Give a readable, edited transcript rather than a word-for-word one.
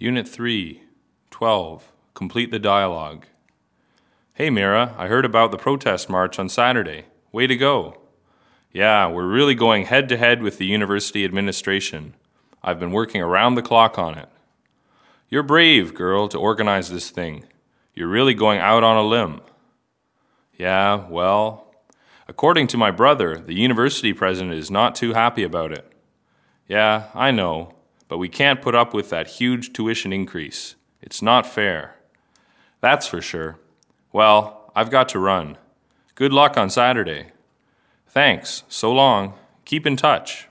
Unit 3, 12. Complete the dialogue. Hey Mira, I heard about the protest march on Saturday. Way to go. Yeah, we're really going head-to-head with the university administration. I've been working around the clock on it. You're brave, girl, to organize this thing. You're really going out on a limb. Yeah, well, according to my brother, the university president is not too happy about it. Yeah, I know, but we can't put up with that huge tuition increase. It's not fair. That's for sure. Well, I've got to run. Good luck on Saturday. Thanks. So long. Keep in touch.